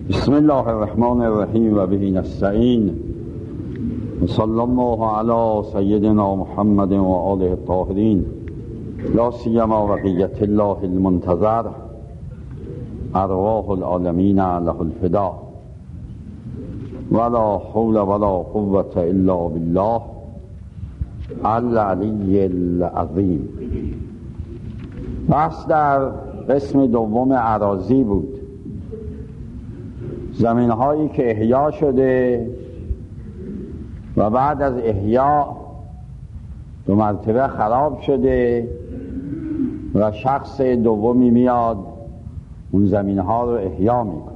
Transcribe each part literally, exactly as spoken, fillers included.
بسم الله الرحمن الرحیم و به نستعین و صلی الله علی سیدنا محمد و آله الطاهرین لا سیما بقیة الله المنتظر ارواح العالمین له الفدا ولا حول ولا قوة الا بالله العلی العظیم. بحث در قسم دوم اراضی بود، زمین هایی که احیا شده و بعد از احیا دو مرتبه خراب شده و شخص دومی میاد اون زمین ها رو احیا میکنه.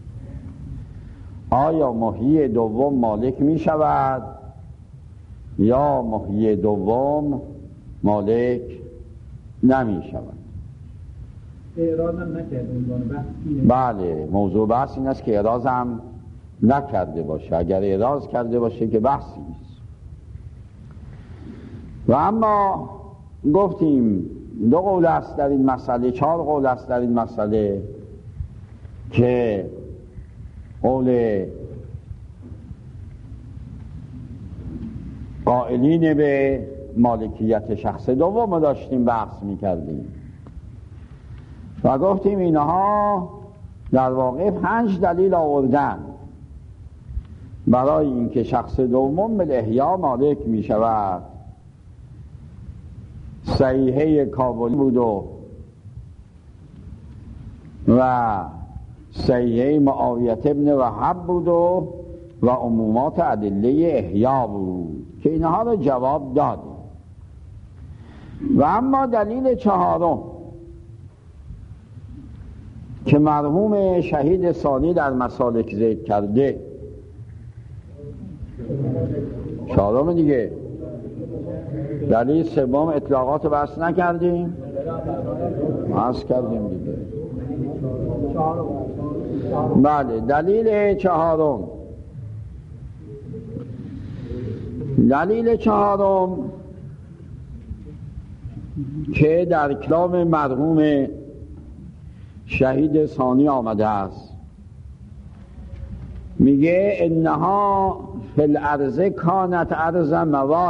آیا محیی دوم مالک میشود یا محیی دوم مالک نمیشود؟ اعراض هم نکرده بحث اینه. بله، موضوع بحث این است که اعراض هم نکرده باشه. اگر اعراض کرده باشه که بحثی نیست. و اما گفتیم دو قول است در این مسئله، چهار قول است در این مسئله که قول قائلین به مالکیت شخص دوم داشتیم بحث میکردیم و گفتیم اینها در واقع پنج دلیل آوردن برای اینکه شخص دوم به احیا مالک می شود. صحیحه کابلی بود و و صحیحه معاویه ابن وهب بود و و عمومات ادله احیا بود که اینها رو جواب دادیم. و اما دلیل چهارم که مرحوم شهید ثانی در مسالک ذکر کرده، چهارم دیگه. دلیل سوم اطلاقات بحث نکردیم، بحث کردیم دیگه. بله، دلیل چهارم دلیل چهارم که در کلام مرحوم شهید ثانی آمده است، میگه انها فی الارض کانت ارض موات.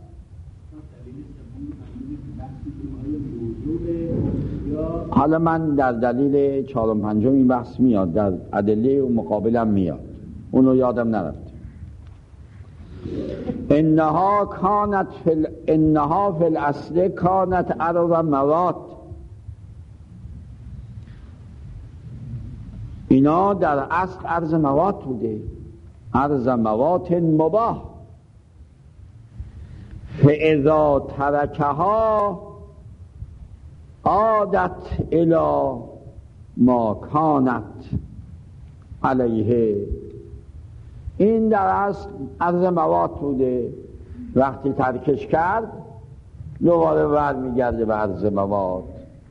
حالا من در دلیل چهارم پنجم این بحث میاد، در ادله و مقابلم میاد، اونو یادم نرفت. انها کانت فی انها فی الاصل کانت ارض موات. اینا در اصل ارض موات بوده، ارض موات مباح. فاذا ترکها عادت الی ما کانت علیه. این در اصل ارض موات بوده، وقتی ترکش کرد دوباره ور میگرده به ارض موات.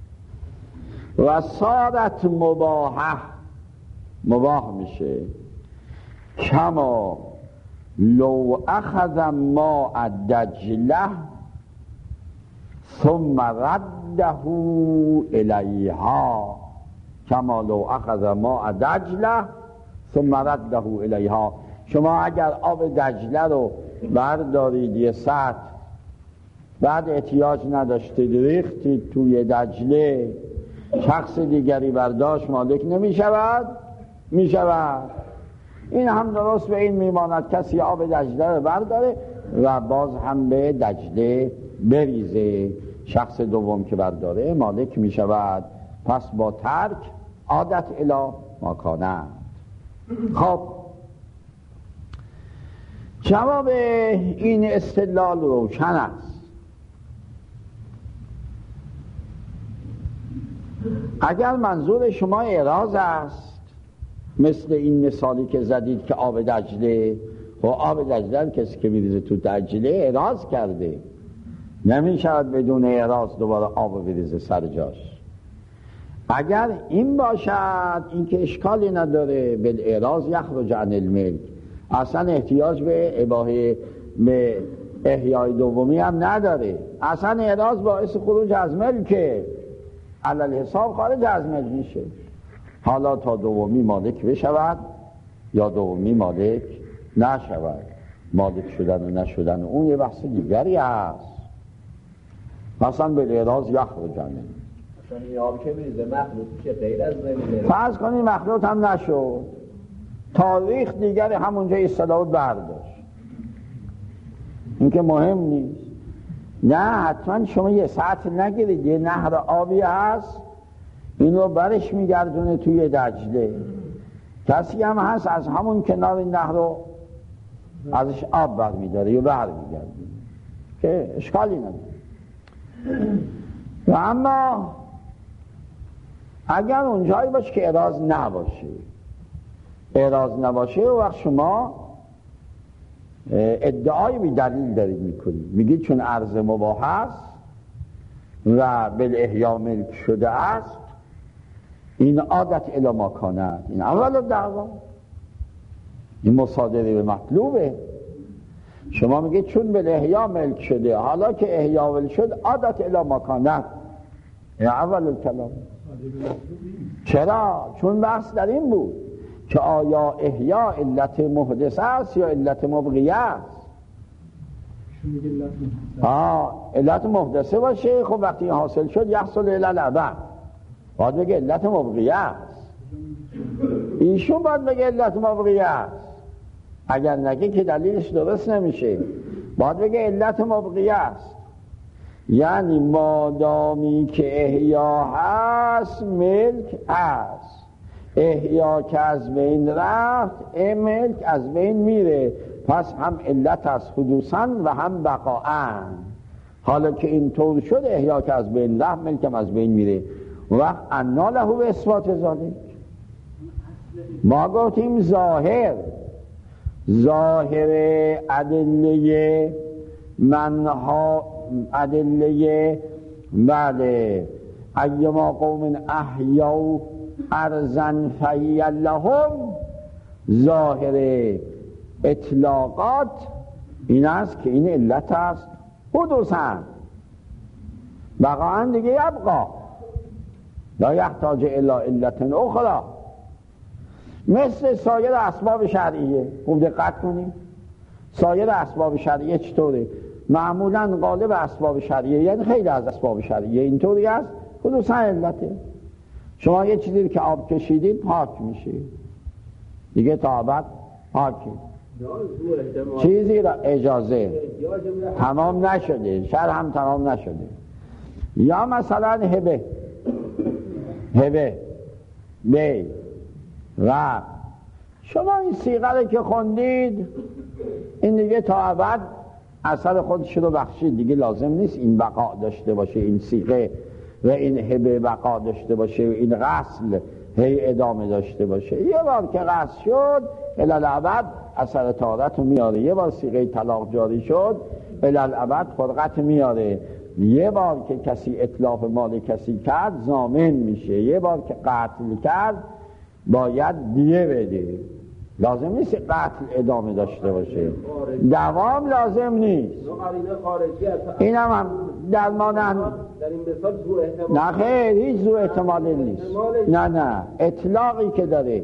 و صارت مباحه، مباح میشه. کما لو اخذ ماء دجله ثم رده الیها. کما لو اخذ ماء دجله ثم رده الیها. شما اگر آب دجله رو بردارید یه سطح، بعد احتیاج نداشتید ریختید توی دجله، شخص دیگری برداشت، مالک نمی شود؟ می شود. این هم درست به این میماند کسی آب دجله رو برداره و باز هم به دجله بریزه، شخص دوم که برداره مالک می شود. پس با ترک عادت الی ما کانت. خب جواب این استدلال روشن است. اگر منظور شما اعراض است، مثل این مثالی که زدید که آب دجله و آب دجله کسی که میریزه تو دجله اعراض کرده، نمی شود بدون اعراض دوباره آب بریزه سر جاش. اگر این باشد این که اشکالی نداره، بالاعراض یخرج عن الملک، اصلا احتیاج به اباحه به احیای دومی هم نداره. اصلا اعراض باعث خروج از ملکه، علل حساب خارج از ملک میشه. حالا تا دومی مالک بشود یا دومی مالک نشود. مالک شدن و نشدن اون یه بحث دیگری هست. مثلا به اعراض یخرجن، مثلا این آب که میریزه مخلوط که غیر از نمیده، فرض کنید مخلوط هم نشد، تاریخ دیگری همونجا اصطلاح برداشت، این که مهم نیست. نه حتما شما یه ساعت نگیرید، یه نهر آبی هست این رو برش میگردونه توی دجله، کسی هم هست از همون کنار این نهر رو ازش آب بر میداره یا بر میگردونه که اشکالی نداره. و اما اگر اونجایی باشه که اعراض نباشه، اعراض نباشه و وقت شما ادعای بی دلیل دارید میکنید، میگید چون عرض مباح است و بالاحیا ملک شده است این عادت الی ما کاند، این اول دعوا، این مصادره به مطلوبه. شما میگید چون بالاحیا ملک شده، حالا که احیا ول شد عادت الی ما کاند، این اول کلام. چرا؟ چون بحث در این بود که آیا احیا علت محدثه است یا علت مبغیه است. آه علت محدثه باشه، خب وقتی حاصل شد یحصل الی الابد، باید بگه علت مبغیه است. ایشون باید بگه علت مبغیه است، اگر نگه که دلیلش درست نمیشه. باید بگه علت مبغیه است، یعنی مادامی که احیا هست ملک هست، احیا که از بین رفت این ملک از بین میره، پس هم علت از حدوثاً و هم بقاءاً. حالا که این طور شد احیا که از بین رفت ملکم از بین میره، وقت انا له به اثبات ذالک. ما گفتیم ظاهر ظاهر ادله منها ادله بله ایما قوم احیوا ارضا فهی لهم، ظاهر اطلاقات این است که این علت است حدوثاً، بقاءً دیگه یبقا لا یحتاج الی علت اخرى، مثل سایر اسباب شرعیه. خوب دقت کنید، سایر اسباب شرعیه چطوره؟ معمولاً غالب اسباب شرعیه، یعنی خیلی از اسباب شرعیه اینطوری است حدوثاً علته. شما یه چیزی که آب کشیدید پاک میشه دیگه، تا ابد پاکی. چیزی را اجازه تمام نشده، شرع هم تمام نشده. یا مثلا هبه هبه بی و شما این صیغه رو که خوندید این دیگه تا ابد اثر خودش رو بخشید، دیگه لازم نیست این بقا داشته باشه، این صیغه و این هبه بقا داشته باشه و این غسل هی ادامه داشته باشه. یه بار که غسل شد الالعبد اثر طهارت رو میاره، یه بار صیغه طلاق جاری شد الالعبد فرقت میاره، یه بار که کسی اطلاف مال کسی کرد ضامن میشه، یه بار که قتل کرد باید دیه بده. لازم نیست قتل ادامه داشته باشه، دوام لازم نیست. این هم, هم در مانند نه خیر هیچ زو احتمالی نیست، نه نه اطلاقی که داره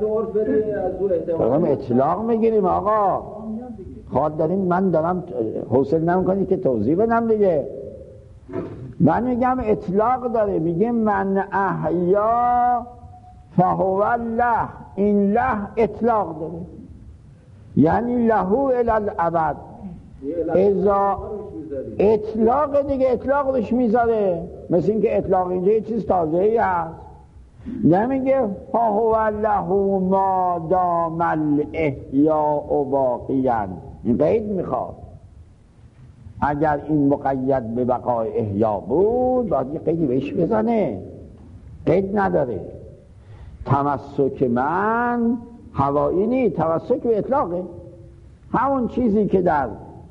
دارم اطلاق میگیریم آقا. خواهد داریم من دارم حوصله نمیکنی که توضیح بدم دیگه. من میگم اطلاق داره، میگه من احیا فهو له، این له اطلاق داره یعنی لهو الی الابد. ازا اطلاق دیگه اطلاق روش میذاره، مثل این که اطلاق اینجا یه چیز تازه‌ای هست، نمیگه فهو له ما دام الاحیاء باقیاً. این قید میخواد، اگر این مقید به بقای احیا بود باید یه قیدی بهش بزنه، قید نداره. تمسک من هوایی نیست، تمسک به اطلاقه، همون چیزی که در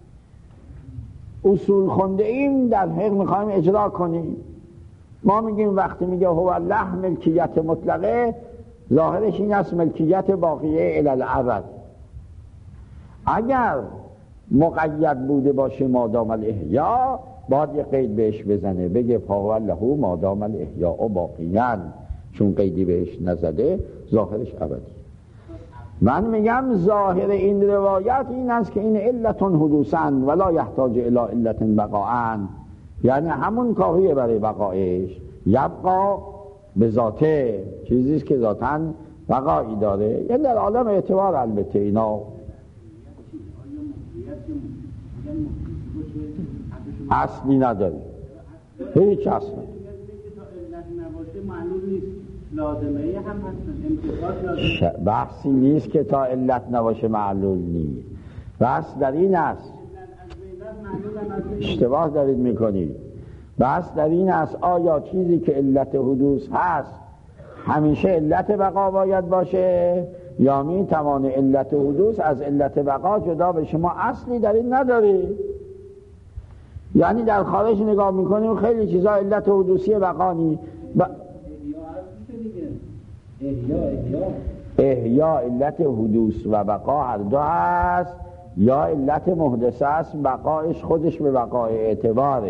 اصول خونده ایم در حقیقت میخوایم اجرا کنیم. ما میگیم وقتی میگه هو الله ملکیت مطلقه، ظاهرش این است ملکیت باقیه الی الابد. اگر مقید بوده باشه مادام الاحیا باید یه قید بهش بزنه، بگه فهو له مادام الاحیا باقیاً، چون قیدی بهش نزده ظاهرش ابدی. من میگم ظاهر این روایت این است که این علتون حدوثاً ولا یحتاج الی علت بقاءً، یعنی همون کافیه برای بقایش، یبقا به ذاته، چیزیست که ذاتاً بقایی داره. یعنی در عالم اعتبار البته اینا اصلی نداری، هیچ اصلی بحثی نیست که تا علت نباشه معلول نیست. بحث در این است، اشتباه دارید میکنید، بحث در این است آیا چیزی که علت حدوث هست همیشه علت بقا باید باشه یا می توانه علت حدوث از علت بقا جدا بشه؟ ما اصلی در این نداری. یعنی در خارج نگاه میکنیم خیلی چیزا علت حدوثی بقا نی ب... احیا علت حدوث و بقا هر دو هست، یا علت محدثه است بقایش خودش به بقای اعتباره.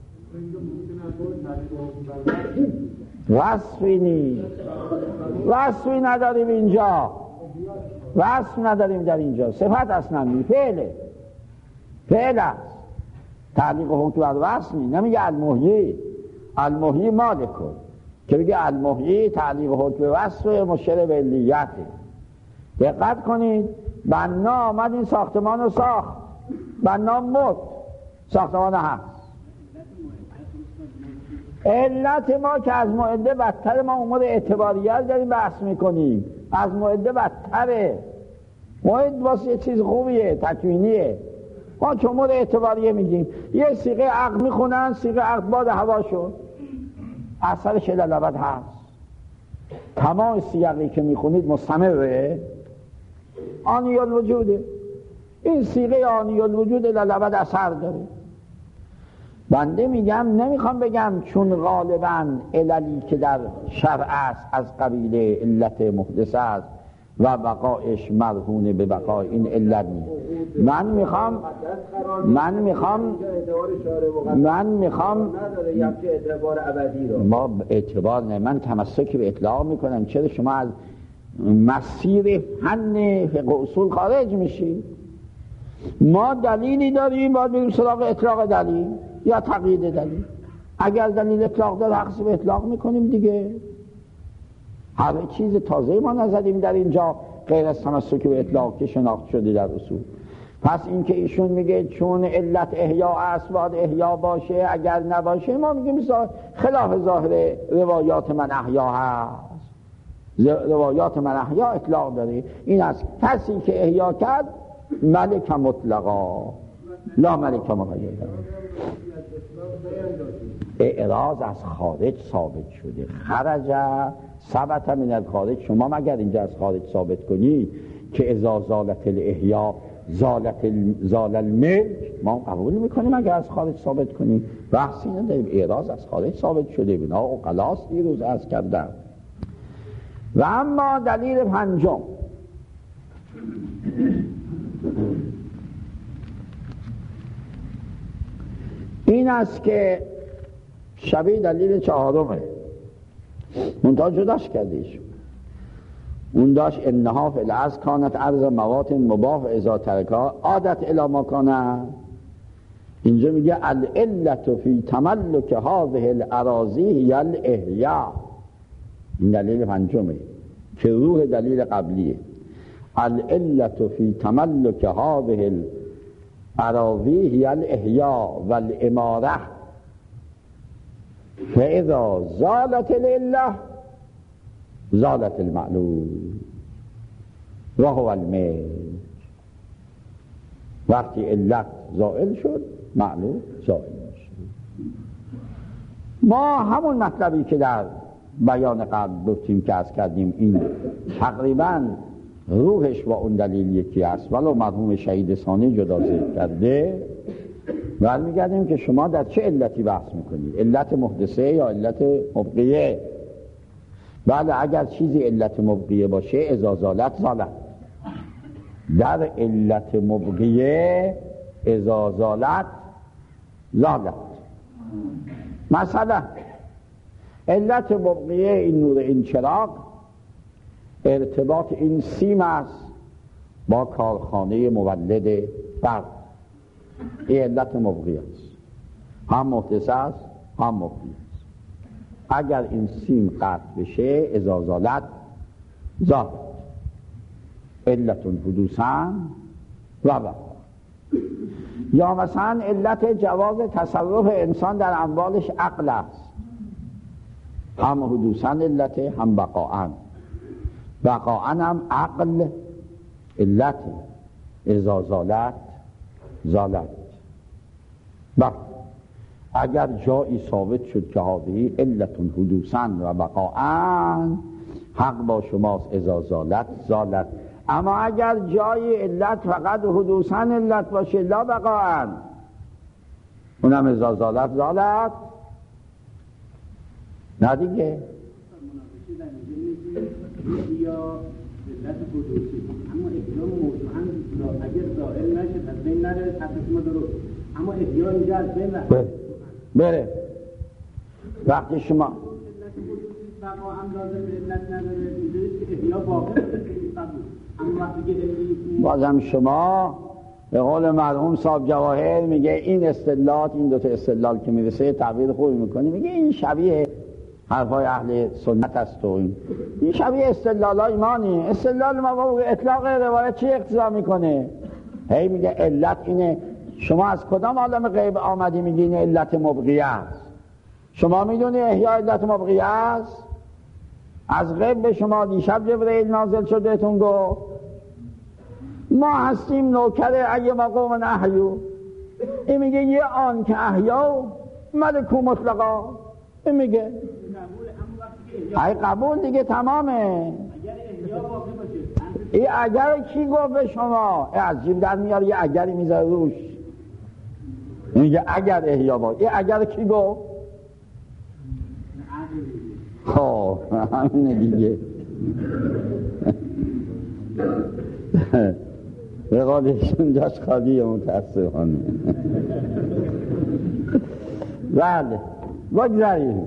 وصفی نیست، وصفی نداریم اینجا، وصف نداریم در اینجا، صفت اصلا نی، فعله، فعل است. تعلیق حکم بر وصف نی، نمیگه المحیی، المحیی مالک کن که بگه المحیی تعلیق حکم وصف مشیر به علیته. دقت کنید، بنا آمد این ساختمان رو ساخت، بنا مرد، ساختمان هست. علت ما که از معده بدتر، ما امور اعتباریت داریم بحث میکنیم، از معده بدتره. معده واسه یه چیز خوبیه، تکوینیه، ما که امور اعتباریه میگیم. یه صیغه عقد میخونن، صیغه عقد باد هوا شد، اثرش الالبد هست. تمام صیغی که میخونید مستمره، آنی الوجوده. این صیغه آنی الوجود الالبد اثر داره. بنده میگم نمیخوام بگم چون غالباً عللی که در شرع است از قبیل علت محدثه است و بقایش مرهون به بقای، این علت نیست. من میخوام من میخوام من میخوام اعتبار ابدی رو ما اعتبار نه، من تمسکی به اطلاق میکنم. چرا شما از مسیر فن فقه اصول خارج میشید؟ ما دلیلی داریم باید بریم سراغ اطلاق دلیل یا تقیید دلیل. اگر دلیل اطلاق داره حقیقی به اطلاق میکنیم دیگه. همه چیز تازه ما نزدیم در اینجا غیر از تمسک به اطلاق که شناخت شده در اصول. پس این که ایشون میگه چون علت احیا است باید احیا باشه، اگر نباشه ما میگیم خلاف ظاهر روایات من احیا هست. روایات من احیا اطلاق داره، این است کسی که احیا کرد ملک مطلقا لا ملک مقید. اعراض از خارج ثابت شده، خرج ثبت من الخارج. شما مگر اینجا از خارج ثابت کنی که اذا زالت الاحیا زالت زال الملک، ما قبول میکنیم اگر از خارج ثابت کنی، بحثی نداریم. اعراض از خارج ثابت شده، بنا عقلاست دیروز عرض کردم. و اما دلیل پنجم این است که شبیه دلیل چهارمه، منتها جداش کردیش. اون داشت انها فی الاصل کانت عرض موات مباح اذا ترکا عادت الی ما کانه. اینجا میگه العلت فی تملک هذه الاراضی هی الاحیا. این دلیل پنجمه که روح دلیل قبلیه. العلت فی تملک هذه الاراضی هی الاحیا والاماره فاذا زالت العله زالت المعلول و هو الملک. وقتی علت زائل شد معلول زائل شد. ما همون مطلبی که در بیان قبل گفتیم که از کردیم، این تقریبا روحش با اون دلیل یکی است، ولو مرحوم شهید ثانی جدا ذکر کرده. برمیگردیم که شما در چه علتی بحث میکنید، علت محدثه یا علت مبقیه؟ بله، اگر چیزی علت مبقیه باشه اذا زالت زالت. در علت مبقیه اذا زالت زالت. مثلا علت مبقیه این نور این چراغ ارتباط این سیم است با کارخانه مولد برق. این علت مبقیه است، هم محدث است هم مبقیه است. اگر این سیم قطع بشه اذا زالت زالت علت حدوثاً و بقا. یا مثلا علت جواز تصرف انسان در اموالش عقل است، هم حدوثاً علت هم بقاءً. بقاءً هم عقل علت، اذا زالت زالت. بله اگر جایی ثابت شد که هذه علت حدوثاً و بقاءً، حق با شماست اذا زالت زالت. اما اگر جای علت فقط حدوثاً علت باشه لا بقاءً، اونم اذا زالت زالت. نه دیگه یا علت حدوثی، اما احیای موضوعاً اگر ظاهر نشه از بین نره تفسیر درست، اما احیای اینجا از بین رفت بره بره وقتی شما علت حدوثی بقا هم لازم به علت نداره، اینجوری که احیا باقی نمیشه. اما وقتی که دلیلی بازم شما به قول مرحوم صاحب جواهر میگه این استدلالات، این دوتا استدلال که میرسه تعبیر خوبی میکنی، میگه این شبیه حرفای اهل سنت است. و این این شبیه استدلال های ایمانی. استدلال ما با اطلاق روایت چی اقتضا میکنه؟ هی میگه علت اینه. شما از کدام عالم غیب آمدی میگی این علت مبقیه است؟ شما میدونی احیا علت مبقیه است؟ از غیب به شما دیشب جبرئیل نازل شد بهتون گفت ما هستیم نوکر ای مقوم احیو. این میگه یه آن که احیا ملکو مطلقا. این میگه ای قبول دیگه تمامه. این اگر کی گفت به شما؟ ای از جیب در میاره یه اگری میذاره روش، میگه اگر احیا با. این اگر کی گفت؟ خب همینه دیگه. به قولشون جاش خالیه متاسفانه. بله بگذاریم.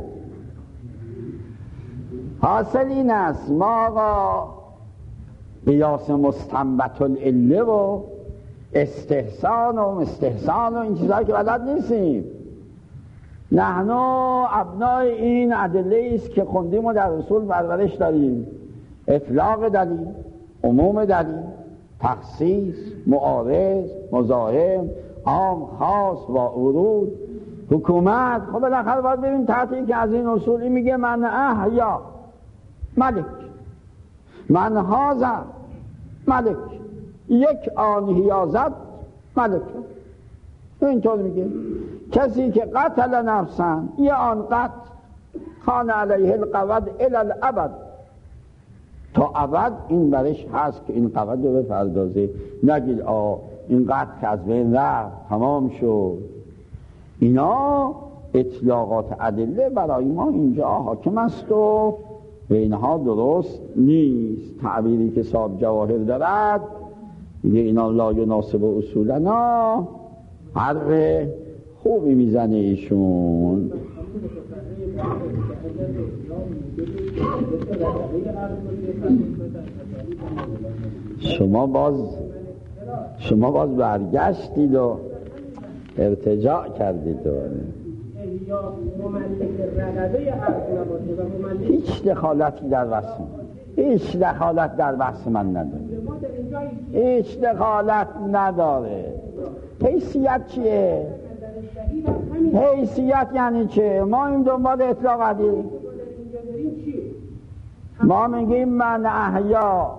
حاصل این است ما آقا قیاس مستنبط العله و استحسان و استحسان و این چیزهایی که بلد نیستیم. نحن ابنای این ادله است که خوندیم و در اصول پرورش داریم. اطلاق دلیل، عموم دلیل، تخصیص، معارض، مزاحم، عام خاص و ورود، حکومت. خب بالاخره باید ببین تحت این که از این اصولی میگه من احیا ملک، من هازا ملک، یک آن هیازت ملک. اینطور میگه کسی که قتل نفسن یه آن قتل خان علیه القود الی الابد، تا ابد این برش هست که این قود رو بپردازه. نگید آه این قتل که از بین رفت تمام شد. اینا اطلاقات ادله برای ما اینجا حاکم است و اینها درست نیست. تعبیری که صاحب جواهر دارد میگه اینا لا یناسب اصولنا، حرف خوبی میزنه ایشون. شما باز شما باز برگشتید و ارتجاع کردید و هیچ دخالتی در بحث هیچ دخالت در بحث من نداره. هیچ دخالت نداره. حیثیت چیه؟ حیثیت یعنی چه؟ ما این دنبال اطلاق عدیم. ما میگیم من احیا.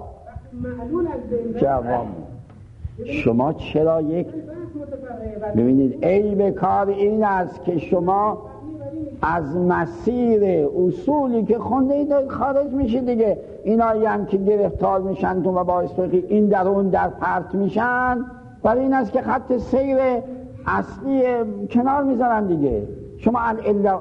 جواب شما چرا یک ببینید عیب کار این است که شما از مسیر اصولی که خونده اید خارج میشید دیگه. اینایی هم که گرفتار میشن تو و باعث این در اون در پرت میشن، برای این است که خط سیر اصلی کنار میذارن دیگه. شما الا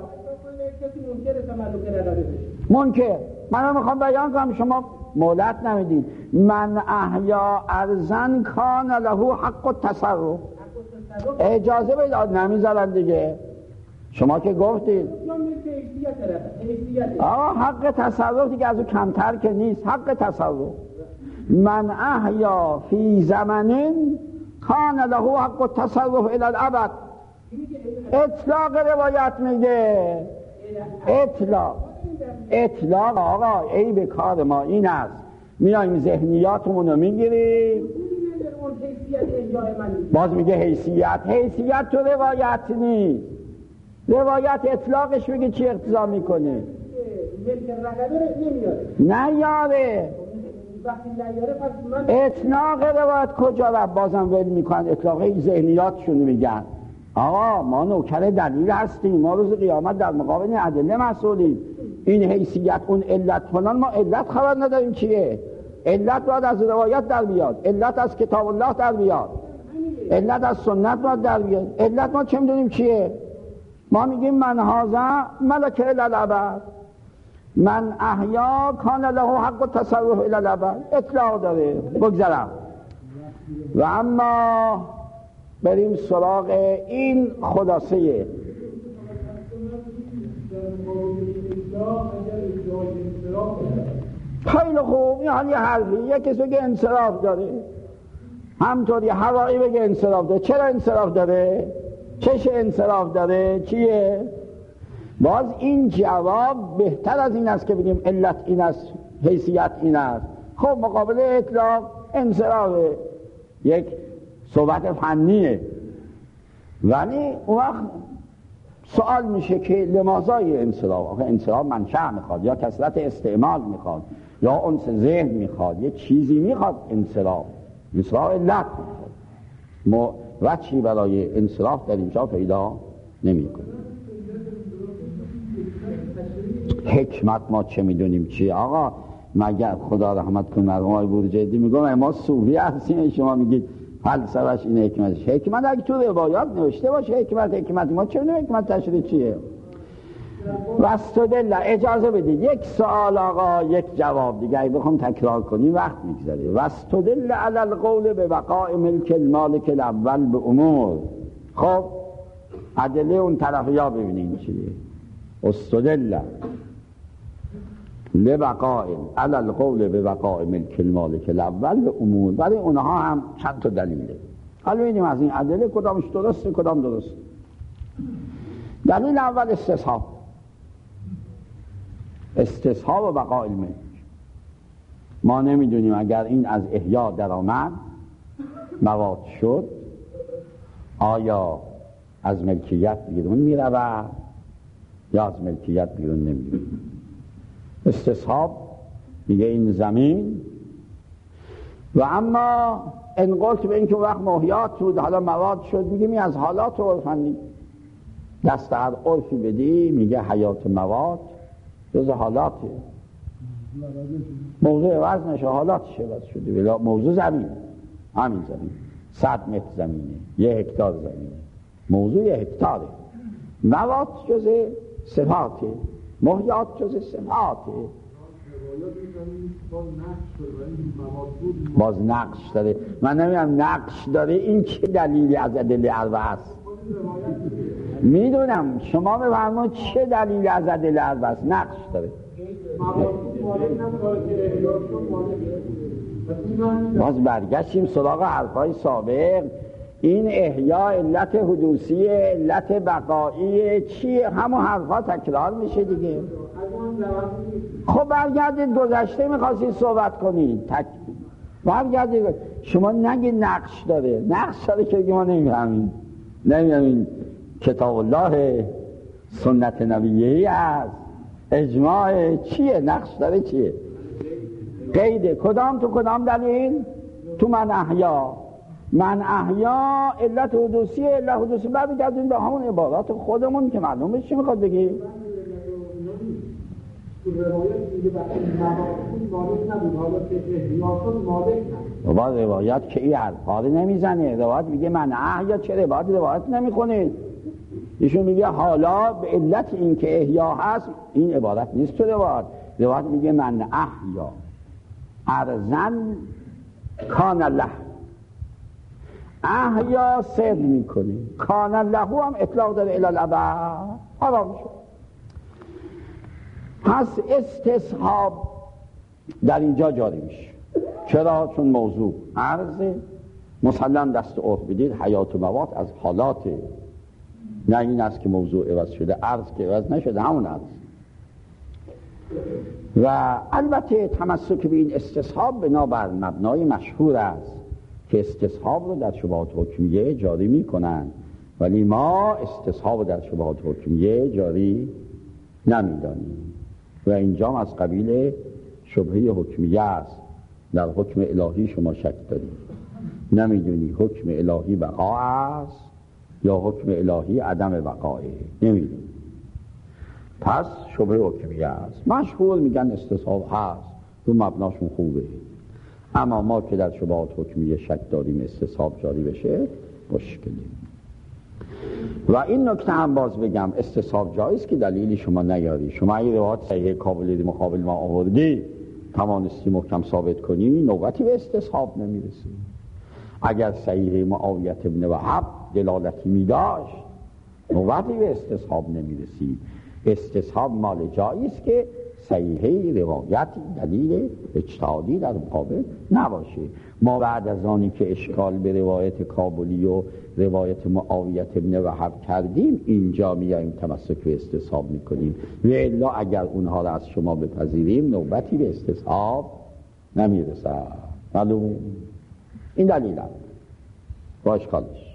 منکر من میخوام بیان کنم، شما مولت نمیدید. من احیا ارزن کان له حق التصرف، اجازه بداد نمیذارن دیگه. شما که گفتید یا ملک حیثیت داره، حیثیت. آقا حق تصرف دیگه از اون کمتر که نیست. حق تصرف من احیا فی زمن کان له حق التصرف الی الابد. اطلاق روایت میگه، اطلاق اطلاق آقا عیب کار ما این است میایم ذهنیاتمون رو میگیریم. باز میگه حیثیت، حیثیت تو روایت نیست. روایت اطلاقش میگه چی اقتضا میکنه؟ نیاره. اطلاق روایت کجا رو بازم ول میکنن؟ اطلاق ذهنیاتشون میگن. آقا ما نوکر دلیل هستیم، ما روز قیامت در مقابل ادله مسئولیم. این حیثیت اون علت فلان، ما علت خبر نداریم چیه. علت باید از روایت در بیاد، علت از کتاب الله در بیاد، علت از سنت باید در بیاد. علت ما چه میدونیم چیه؟ ما میگیم من هذا ملک الی الابد، من احیا کان له حق التصرف الی الابد. اطلاق داره. بگذرم و اما بریم سراغ این خلاصه. خیلی خوب، این حال یه حرفی، یه کسی که انصراف داره، همطوری هوایی بگه انصراف داره. چرا انصراف داره؟ چش انصراف داره؟ چیه؟ باز این جواب بهتر از این است که بگیم علت این است، حیثیت این است. خب مقابل اطلاق انصرافه، یک صحبت فنیه، ولی اون وقت سوال میشه که لماذای انصراف؟ آخه انصراف منشأ میخواد، یا کثرت استعمال میخواد، یا انس ذهن میخواد، یه چیزی میخواد. انصراف انصراف علت میخواد. ما وجهی برای انصراف در اینجا پیدا نمیکنه. حکمت ما چه میدونیم چی؟ آقا مگر خدا رحمت کنه مرحوم آقای بورجردی میگم ما صوفی هستیم، شما میگید فلسفه‌اش این حکمتش. حکمت اگه تو روایات نوشته باشه حکمت حکمت ما چه میدونیم حکمت تشریح چیه؟ واستدل. اجازه بدید یک سوال آقا یک جواب دیگه اگه بخوام تکرار کنیم وقت میگذره. واستدل علی القول به بقاء ملک المالک الاول به امور. خب ادله اون طرفیا ببینیم چیه. استدل لبقاء علی القول به بقاء ملک المالک الاول به امور. برای اونها هم چند تا دلیله. حالا ببینیم از این ادله کدامش درسته کدام درسته. دلیل اول استصحاب، استصحاب بقاء الملک. ما نمیدونیم اگر این از احیا در آمد مواد شد آیا از ملکیت بیرون میرود یا از ملکیت بیرون نمیره. استصحاب میگه این زمین و اما انقلت به اینکه وقت محیات بود حالا مواد شد، میگه می از حالات عرفندی دست هر عرفی بدی میگه حیات مواد جز حالاته. موضوع عوض نشه، حالاتش عوض شده. بلا موضوع زمین، همین زمین صد متر زمینه، یه هکتار زمینه، موضوع یه هکتاره. مواد جز صفاته، محیات جز صفاته. باز نقش داره. من نمیدونم نقش داره این چه دلیلی از ادله اربعه است. میدونم شما بفرمایید چه دلیلی از ادله اربعه است. نقش داره. باز برگشتیم سراغ حرفای سابق. این احیا علت حدوثی، علت بقایی چیه؟ همون حرفا تکرار میشه دیگه. خب برگردید گذشته میخواستید صحبت کنید تک... برگردید. شما نگید نقش داره. نقش داره که ما نمیفهمیم. نمیفهمیم کتاب الله سنت نبیهی است، اجماع چیه؟ نقش داره چیه؟ قیده. کدام تو کدام دلیل؟ تو من احیا. من احیا علت حدوثی، علت حدوثی. بعد بگردیم به همون عبارات خودمون که معلومه چی میخواد بگی. تو روایت میگه وقتی مواد مالک نبود حالا که احیاء مالک نبود. با روایت که این حرفا رو نمیزنه. روایت میگه من احیا. چه روایت روایت نمیخونید؟ ایشون میگه حالا به علت این که احیا هست. این عبارت نیست تو روایت. روایت میگه من احیا ارزن کان له. احیا سر میکنه، کان لهو هم اطلاق داره الی الابد، حرام شد. پس استصحاب در اینجا جاری میشه. چرا؟ چون موضوع عرض مسلم دست عرف بدید، حیات و موات از حالات، نه این است که موضوع عوض شده، عرض که عوض نشده، همون عرض. و البته تمسک به این استصحاب بنابر مبنای مشهور است که استصحاب رو در شبهات حکمیه جاری میکنن، ولی ما استصحاب در شبهات حکمیه جاری نمیدانیم و اینجا از قبیل شبهه حکمیه است. در حکم الهی شما شک دارید، نمیدونی حکم الهی بقا است یا حکم الهی عدم بقایه، نمیدونی. پس شبهه حکمیه است. مشهور میگن استصحاب هست، رو مبناشون خوبه. اما ما که در شبهات حکمیه شک داریم استصحاب جاری بشه، مشکلی. و این نکته هم باز بگم، استصحاب جایز که دلیلی شما نیاری. شما اگه روایت صحیح قابل مقابل ما آوردی، توانستی محکم ثابت کنی، نوبتی به استصحاب نمیرسی. اگر صحیح معاویت ابن وهب دلالتی میداشت، نوبتی به استصحاب نمیرسی. استصحاب مال جایی است که صحیحه روایت دلیل اجتهادی در مقابل نباشه. ما بعد از آنی که اشکال به روایت کابلی و روایت معاویت ابن وهب کردیم، اینجا میایم تمسک به استصحاب میکنیم. و الا اگر اونها را از شما بپذیریم، نوبتی به استصحاب نمیرسه. معلوم؟ این دلیل هم با اشکالش.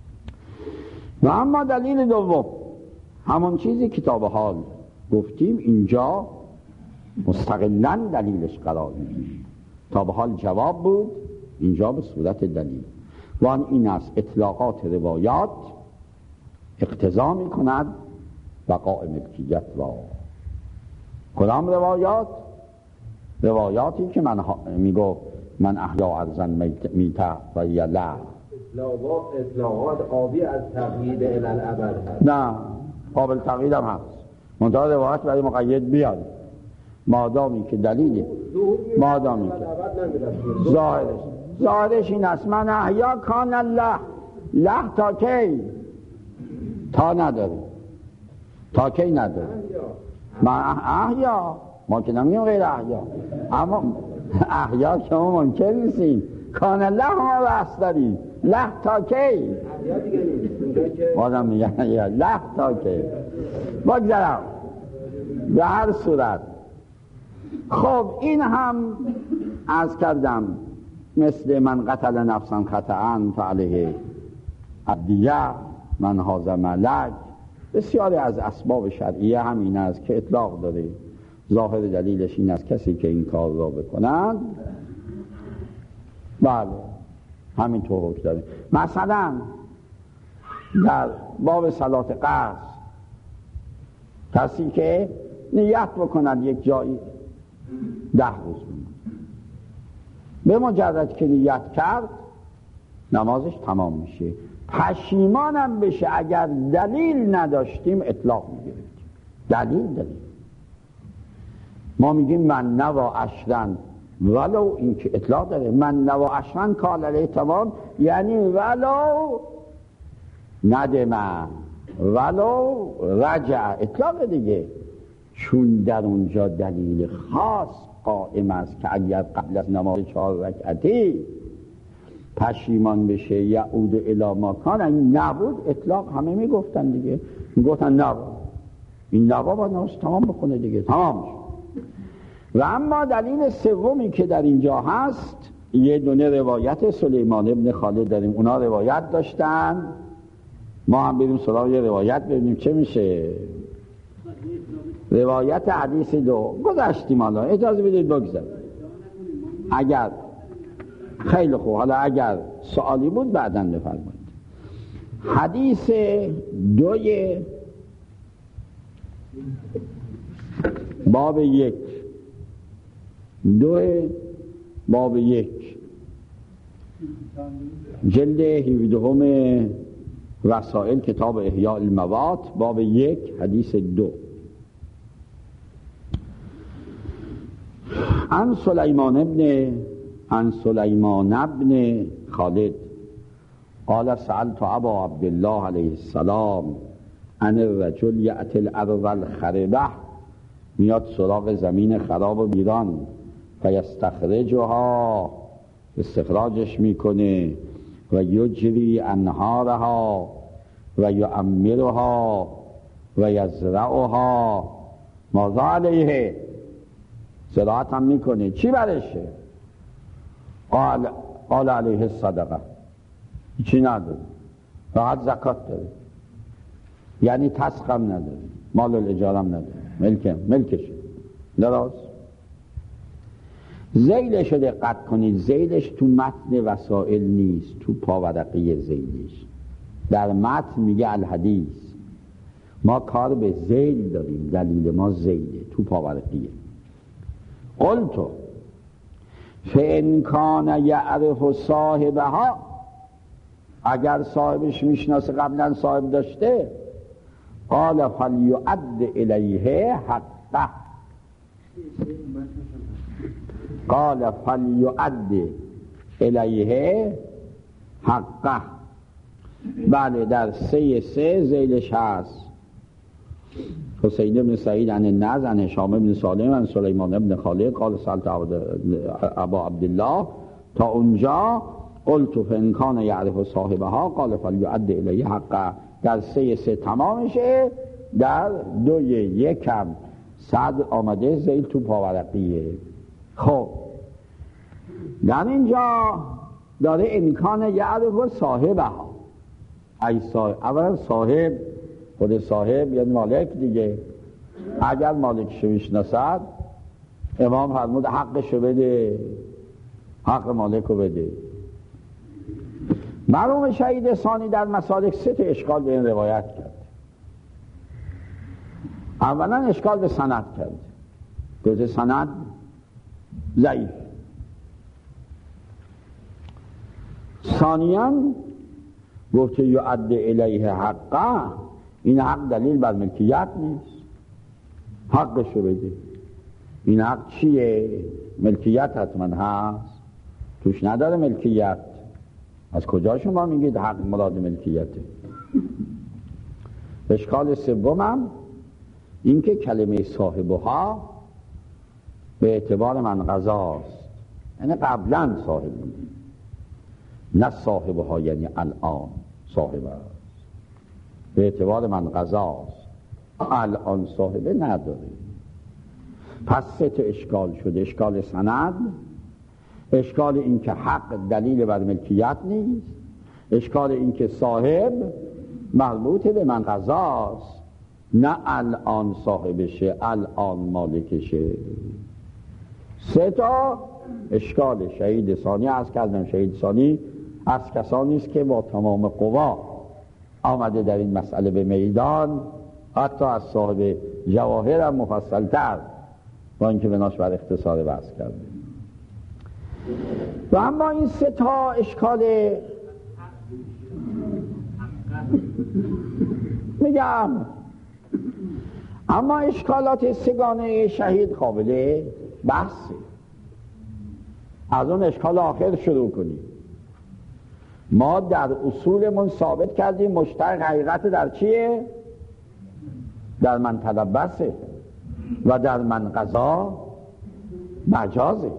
و اما دلیل دوم، همون چیزی کتاب حال گفتیم، اینجا مستقلاً دلیلش قرار میگیره. تا به حال جواب بود، اینجا به صورت دلیل. و آن این است اطلاقات روایات اقتضا میکند بقاء ملکیت را. کدام روایات؟ روایاتی که من میگو من احیا ارزن میته و یلا، اطلاقات قابل از تقیید الی الابد هست. نه، قابل تقیید هم هست، منتها روایت برای مقید بیاد، مادامی که دلیلی، مادامی که ظاهرش ظاهرش این است من احیا کان الله له تا کی، تا نداره، تا کی نداره. من احیا، ما که نمیم غیر احیا، اما احیا شما منکر نیستین، کان الله ما بحث داریم، له تا کی، بازم میگن له تا کی. بگذارم به هر صورت. خب این هم عرض کردم مثل من قتل نفسا خطأ فعلیه الدیه، من هذا ملک، بسیاری از اسباب شرعیه هم این است که اطلاق داره. ظاهر دلیلش این است کسی که این کار را بکنند، بله همینطور حکم داره. مثلا در باب صلات قصر، کسی که نیت بکند یک جایی ده روز به مجرد که نیت کرد نمازش تمام میشه. پشیمانم بشه اگر دلیل نداشتیم اطلاق میگیریم. دلیل دلیل ما میگیم من نوا عشرن، ولو این که اطلاق داره، من نوا عشرن کال علیه تمام، یعنی ولو ندمن، ولو رجع، اطلاق دیگه. چون در اونجا دلیل خاص قائم است که اگر قبل از نماز چهار رکعتی پشیمان بشه یعود الی ما کان، این نبود اطلاق همه میگفتن دیگه، میگفتن نبود، این نبود باید نماز تمام بکنه دیگه، تمام شد. و اما دلیل سومی که در اینجا هست، یه دونه روایت سلیمان ابن خالد داریم، اونا روایت داشتن، ما هم بریم سراغ یه روایت ببینیم چه میشه. روایت حدیث دو گذاشتیم، حالا اجازه بدید بگذارم. اگر خیلی خوب، حالا اگر سوالی بود بعداً بفرمایید. حدیث دوی باب یک، دو باب یک، جلد هفدهم رسائل کتاب احیاء الموات، باب یک، حدیث دو. عن سلیمان ابن عن سلیمان ابن خالد قال سألت ابا عبدالله علیه السلام عن الرجل یأتی الارض الخربه، میاد سراغ زمین خراب و ویران، فیستخرجها، استخراجش میکنه، و یجری انهارها و یعمرها و یزرعها، ماذا علیه، زراعت هم میکنه، چی برشه؟ قال قال علیه الصدقه، چی نداره، فقط زکات داره، یعنی تسخ هم نداره، مال الاجاره هم نداره، ملک ملکشه. درست؟ ذیلش رو دقت کنید، ذیلش تو متن وسائل نیست، تو پاورقی ذیلش. در متن میگه الحدیث، ما کار به ذیل داریم، دلیل ما ذیله، تو پاورقیه. قلتو فإن کان یعرف صاحبها، اگر صاحبش میشناسه، قبلا صاحب داشته، قال فلیعد الیه حقه، قال فلیعد الیه حقه. بله، در سه سه ذیلش هست. حسین بن سعید عن النضر عن هشام بن سالم عن سلیمان بن خالد قال سألت ابا عبدالله، تا اونجا قلت فإن کان یعرف صاحبها قال فلیعد الیه حقه. در سه سه تمامشه، در دوی یکم صدر آمده، ذیل تو پاورقیه. خب در اینجا داره امکان یعرف صاحبها، ای صاحب، اولا صاحب، خود صاحب یعنی مالک دیگه، اگر مالکشو میشناسد، امام فرمود حقشو بده، حق مالکو بده. مرحوم شهید ثانی در مسالک سه تا اشکال به این روایت کرد. اولا اشکال به سند کرد، گفته سند ضعیف. ثانیاً گفته یعد الیه حقه، این حق دلیل بر ملکیت نیست، حقشو بده. این حق چیه؟ ملکیت حتما هست، توش نداره ملکیت. از کجا شما میگید حق مراد ملکیته؟ اشکال سومم این که کلمه صاحبها به اعتبار من قضاست، یعنی قبلا صاحب بوده، نه صاحبها یعنی الان صاحب است، به اعتبار من قضاست، الان صاحبه نداره. پس سه تا اشکال شده، اشکال سند، اشکال این که حق دلیل بر ملکیت نیست، اشکال این که صاحب مربوط به من قضاست، نه الان صاحبشه، الان مالکشه. سه تا اشکال شهید ثانی. عرض کردم شهید ثانی از کسانی است که با تمام قوا آمده در این مسئله به میدان، حتی از صاحب جواهر هم مفصل‌تر، با اینکه بناش بر اختصار بحث کرده. و اما این سه تا اشکال میگم، اما اشکالات سگانه شهید قابل بحثه. از اون اشکال آخر شروع کنیم. ما در اصولمون ثابت کردیم مشترک حقیقت در چیه؟ در من تلبسه و در من قضا مجازه.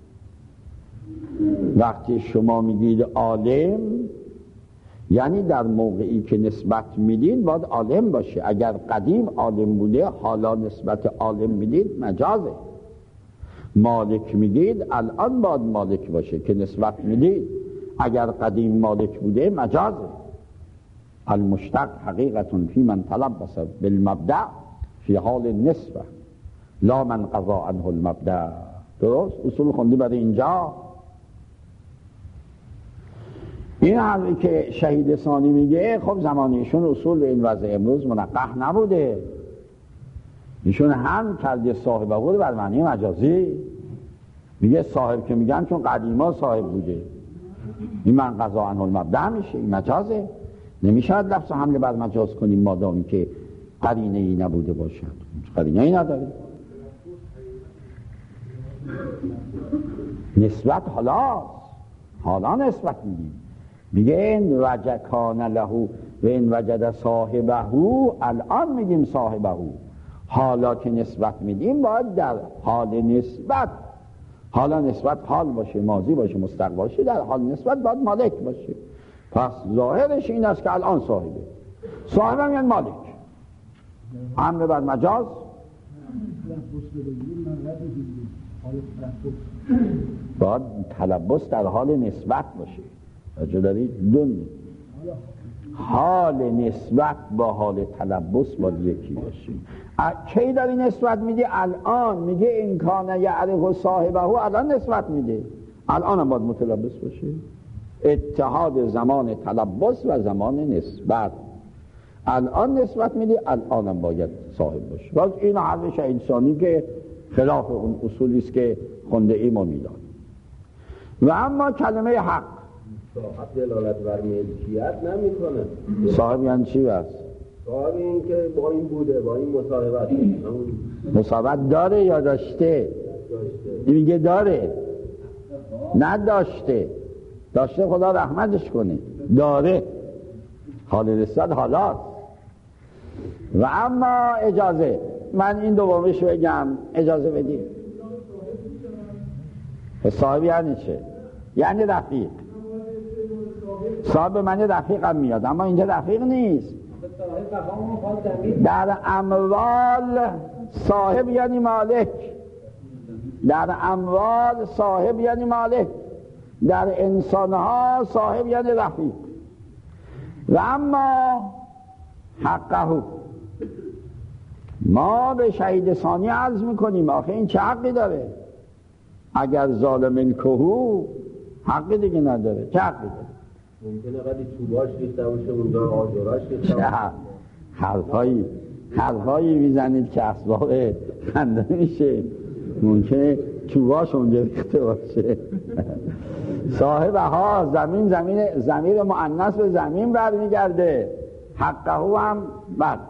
وقتی شما میگید عالم، یعنی در موقعی که نسبت میدید باید عالم باشه. اگر قدیم عالم بوده حالا نسبت عالم میدید مجازه. مالک میدید الان باید مالک باشه که نسبت میدید. اگر قدیم مالک بوده مجازه. المشتق حقیقت فی من تلبس بالمبدع فی حال نسبه لا من قضا عنه المبدع. درست؟ اصول خوندی برای اینجا. این حرفی که شهید ثانی میگه، خب زمانیشون اصول به این وضع امروز منقح نبوده. ایشون هم کرده صاحب بود بر معنی مجازی. میگه صاحب که میگن چون قدیما صاحب بوده، این من قضا عنه المبدع میشه، این مجازه. نمیشود لفظ حمله بر مجاز کنیم مادامی که قرینه ای نبوده باشد. قرینه ای نداره. نسبت حالا حالا نسبت میدیم. میگه این وجد کان له و این وجد صاحبه، الان میگیم صاحبه، حالا که نسبت میدیم باید در حال نسبت، حالا نسبت حال باشه، ماضی باشه، مستقبل باشه، در حال نسبت باید مالک باشه. پس ظاهرش این است که الان صاحبه، صاحبه میگن مالک. امر بر مجاز باید تلبس در حال نسبت باشه. راجع دارید دون حال نسبت با حال تلبس باید یکی باشه. کی داری نسبت میدی؟ الان. میگه این کان یعرف صاحبه، الان نسبت میده، الان هم باید متلبس باشه. اتحاد زمان تلبس و زمان نسبت. الان نسبت میدی، الان هم باید صاحب باشه. باز این حرفش انسانی که خلاف اون اصولی است که خونده ایم و میدان. و اما کلمه حق صاحب دلالت بر ملکیت نمیکنه. صاحب یعنی چی بس؟ صاحب این که با این بوده، با این مصاحبت. مصاحبت داره یا داشته؟ داشته. میگه داره، نداشته. داشته خدا رحمتش کنه، داره. حال نسبت حالاست. و اما اجازه من این دومیش بگم، اجازه بدید. صاحب یعنی چه؟ یعنی رفیق. صاحب من رفیقم میاد، اما اینجا رفیق نیست. در اموال صاحب یعنی مالک، در اموال صاحب یعنی مالک، در انسانها صاحب یعنی رفیق. و اما حقه، ما به شهید ثانی عرض میکنیم آخه این چه حقی داره؟ اگر ظالم کهو حقی دیگه نداره، چه حقی داره؟ ممکنه قدی چوباش ریخته باشه اونجا آجوراش ریخته باشه. حرفایی حرفایی میزنید که اسباب خنده میشه. ممکنه چوباش اونجا ریخته باشه. صاحب ها زمین زمین ضمیر مؤنث به زمین برمیگرده. حقه هم بعد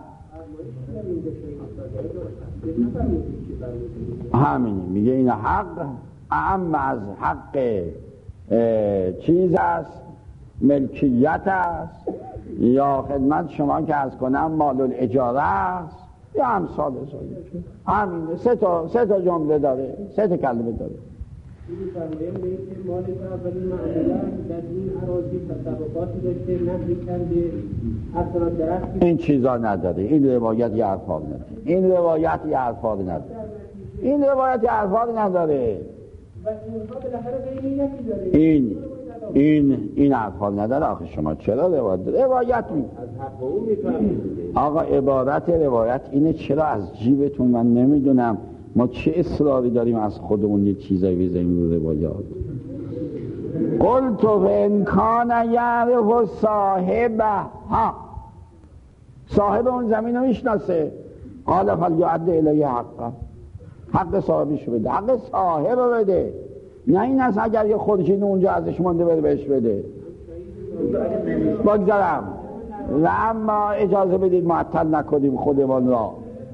همینی میگه این حق اعم از حق چیز است، ملکیت است، یا خدمت شما که از کنم مال الاجاره است، یا امثال ذالک. همینه. سه تا سه تا جمله داره، سه تا کلمه داره. این فرمایش میگه که مالک اولی معمولا در این اراضی تصرفاتی داشته، نقل کرده، اصلا درختی. این چیزا نداره. این روایت یه الفاظ نداره. این روایت یه الفاظ نداره. این روایت یه الفاظ نداره. و اینها بالاخره غیر یکی داره. این این این الفاظ نداره. آخه شما چرا روایت روایت می از حق اون میفهمید؟ آقا عبارت روایت اینه. چرا از جیبتون؟ من نمیدونم ما چه اصراری داریم از خودمون یه چیزایی بزنیم رو روایات. قلت و انکان یعرف صاحبه، ها صاحب اون زمین رو میشناسه. قال فلیعد الیه حقا، حق صاحبیشو بده، حق صاحب رو بده. نه این است اگر یه خورشید اونجا ازش مونده بره بهش بده. بگذارم. و اما اجازه بدید معطل نکنیم خودمان را.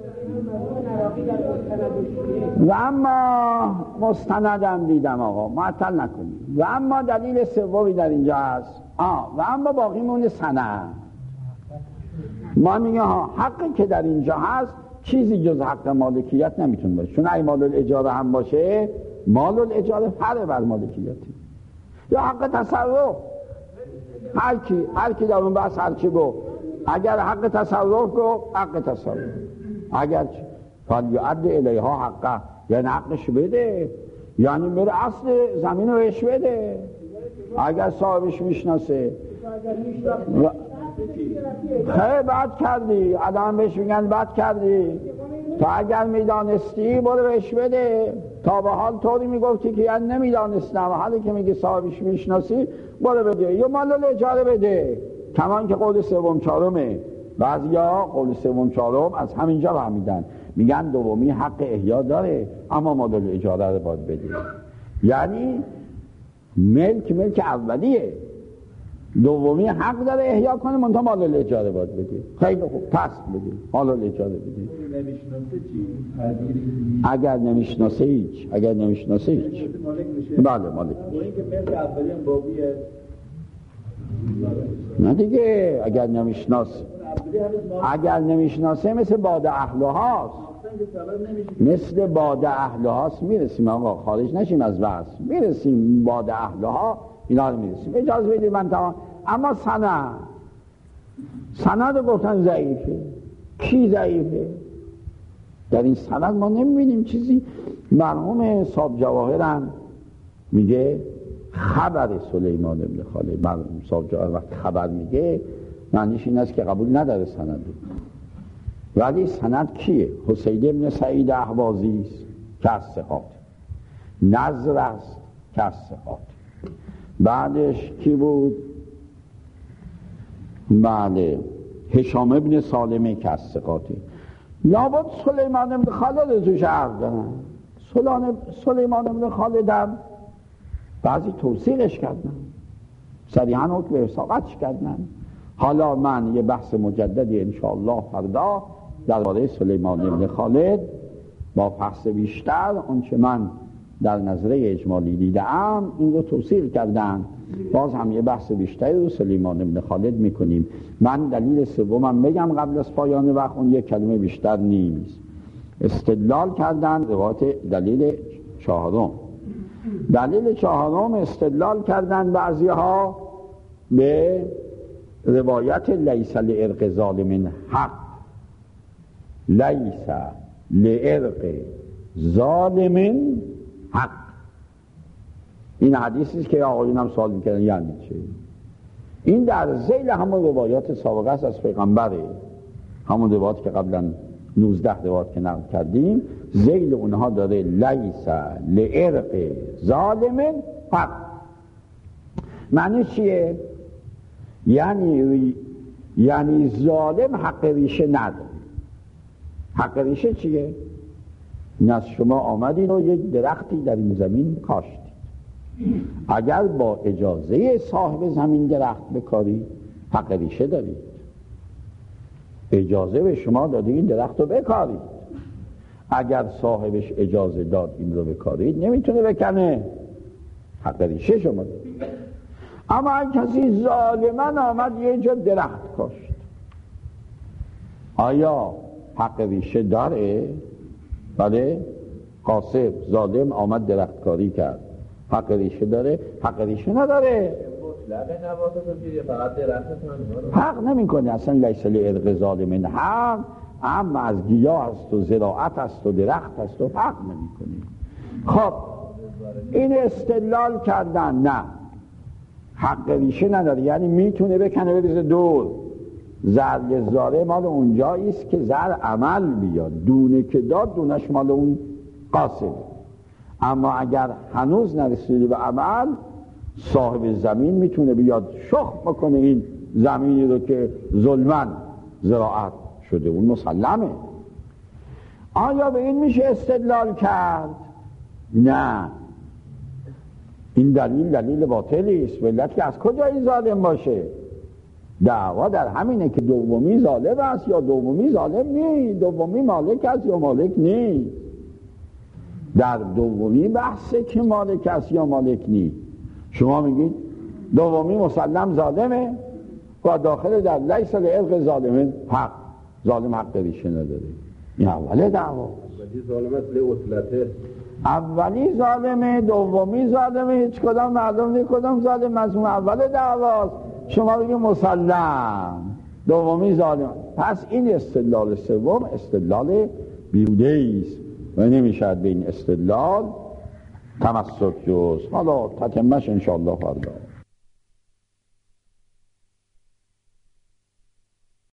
و اما مستندم دیدم آقا، معطل نکنیم. و اما دلیل سومی در اینجا هست. آه و اما باقی مونه سند. ما میگه ها حقی که در اینجا هست چیزی جز حق مالکیت نمیتونه باشه، چون ای مال الاجاره هم باشه، مال الاجاره فرع بر مالکیتی. یا حق تصرف، هر کی هر کی در اون بحث هر چی گفت. اگر حق تصرف گفت حق تصرف، اگر فلیعد الیها حقه یعنی حقش بده، یعنی میره اصل زمین رو بهش بده. اگر صاحبش میشناسه و... خیلی بد کردی، آدم بهش میگن بد کردی. تا اگر میدانستی برو بهش بده. تا به حال طوری میگفتی که یعنی نمیدانستم، حالی که میگی صاحبش میشناسی برو بده. یا مال الاجاره بده، کمان که قول سوم چهارمه. بعضیا قول سوم چهارم از همینجا فهمیدن، میگن دومی حق احیا داره اما مال الاجاره رو باید بده. یعنی ملک ملک اولیه، دومی حق داره احیا کنه، منتها مال الاجاره باید بده. خیلی خوب، پس بده، مال الاجاره بده. اگر نمیشناسه هیچ، اگر نمیشناسه هیچ. بله مالک. این که ملک اولی هم باقیه نه دیگه، اگر نمیشناسه اگر نمیشناسه مثل باد اهل هاست، مثل باد اهل هاست. میرسیم آقا، خارج نشیم از بحث، میرسیم باد اهل ها اینا رو میرسیم. اجازه بدید من تمام. اما سند سند رو گفتن ضعیفه. کی ضعیفه؟ در این سند ما نمیبینیم چیزی. مرحوم صاحب جواهرم میگه خبر سلیمان بن خالد. مرحوم صاحب جواهر وقت خبر میگه معنیش این است که قبول نداره سند، ولی سند کیه؟ حسین بن سعید اهوازی است که از ثقات، نضر است که از ثقات، بعدش کی بود؟ بله هشام بن سالمه که از ثقاته. لابد سلیمان بن خالد توش عرض دارن. سلیمان بن خالد هم بعضی توثیقش کردن، صریحاً حکم وثاقتش کردن. حالا من یه بحث مجددی انشاءالله فردا درباره سلیمان بن خالد با بحث بیشتر اونچه من در نظره اجمالی دیدم این رو توصیل کردن. باز هم یه بحث بیشتری رو سلیمان بن خالد میکنیم. من دلیل سومم بگم قبل از پایان وقت، اون یک کلمه بیشتر نیست. استدلال کردن روایت دلیل چهارم. دلیل چهارم استدلال کردن بعضی ها به روایت لیس لعرق ظالم حق، لیس لعرق ظالم حق. این حدیثی است که آقایون هم سوال میکردن یعنی چه؟ این در ذیل همون روایات سابقه است از پیغمبره، همون روایات که قبلا نوزده روایات که نقل کردیم، ذیل اونها داره لیس لعرق ظالم حق. معنی چیه؟ یعنی یعنی ظالم حق ریشه نداره. حق ریشه چیه؟ این از شما آمدین و یک درختی در این زمین کاشتید، اگر با اجازه صاحب زمین درخت بکارید حق ریشه دارید، اجازه به شما داده این درخت رو بکارید. اگر صاحبش اجازه داد این رو بکارید نمیتونه بکنه، حق ریشه شما دارید. اما این کسی ظالمن آمد یه جا درخت کاشت، آیا حق ریشه داره؟ بله، قاصب ظالم آمد درخت کاری کرد، حق ریشه داره؟ حق ریشه نداره. حق نمی کنه اصلا. لیس لعرق ظالم حق، اما از گیاه است و زراعت است و درخت است و حق نمی کنه. خب این استدلال کردن نه حق ریشه نداره، یعنی میتونه بکنه بریزه دور. زرگ زاره مال اونجایی است که زر عمل بیاد، دونه که داد دونش مال اون قاسم. اما اگر هنوز نرسیده به عمل، صاحب زمین میتونه بیاد شخم بکنه این زمینی رو که ظلمن زراعت شده، اون مسلمه. آیا به این میشه استدلال کرد؟ نه، این دلیل دلیل باطلی است. علت که از کجا این ظالم باشه؟ دعوا در همینه که دومی ظالم است یا دومی ظالم نیست، دومی مالک است یا مالک نیست. در دومی بحثه که مالک است یا مالک نیست. شما میگید دومی مسلم ظالمه و داخل در لیس لعرق ظالم حق، ظالم حق ریشه نداره. این اوله دعوا. اولی ظالمه، دومی ظالمه، هیچ کدام معلوم نیست کدام ظالم. مضمون اول دعواست، شما بگید مسلم، دومی ظالم. پس این استدلال سوم استدلال بیهوده است و نمیشد به این استدلال تمسک جز. حالا تتمش انشاءالله فردا.